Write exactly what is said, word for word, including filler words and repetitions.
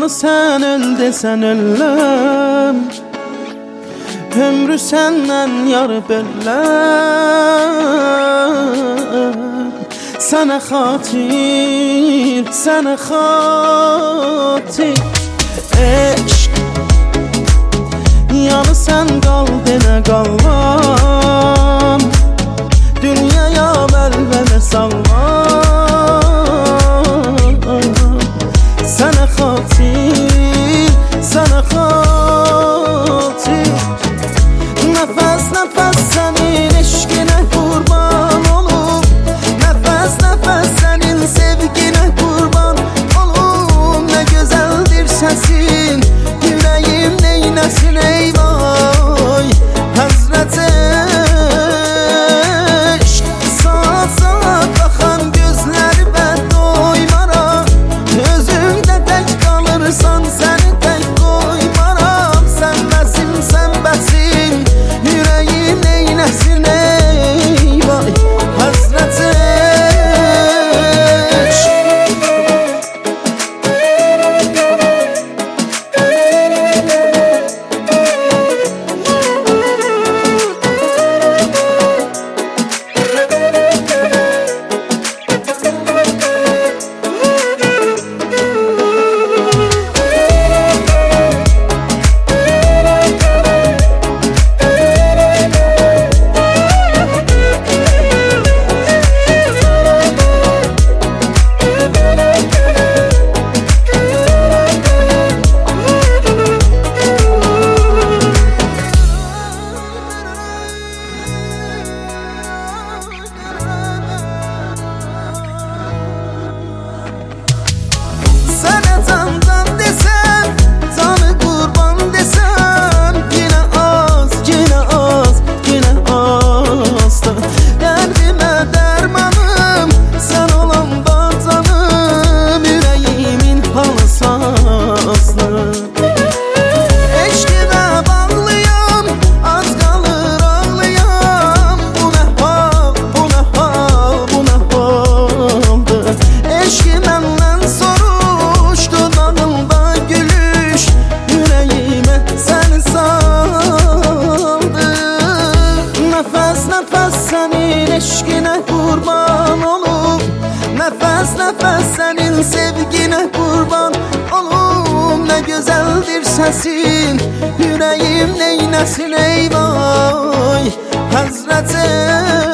Onu sen öl desen öləm, ömrü senden yar böləm. Sənə xatir, sənə xatir eşq, yanı sən qal denə qalmam, dünyaya vəlvələ salmam. Sənə xatir, sənə xatir, nəfəs nəfəs sənin eşqinə qurban olum, nəfəs nəfəs sənin sevginə qurban olum. Nə gözəldir səsin, yüreğim neyləsin ey vay Həzrət eşq. Saat saat baxan gözləri və doymaram, özümdə tək qalırsan səni tək qoymaram. Sən bəsim, sən bəsim, yüreğim neyləsin ey vay Həzrət eşq. Sənə candan desəm, canı qurban desəm, yenə az, yenə az, yenə azdır. Dərdimə dərmanım, sən olanda canım, yüreğimin halı sazdır. Eşqinə bağlıyam, az qalır ağlayam, bu nə hal, bu nə hal, bu nə haldır. Eşqi məndən soruşdu dadımda gülüş, yüreğime səni saldı. Nəfəs nəfəs sənin eşqinə qurban olum, nəfəs nəfəs sənin sevginə qurban olum. Nə gözəldir səsin, yüreğim neyləsin ey vay Həzrət eşq.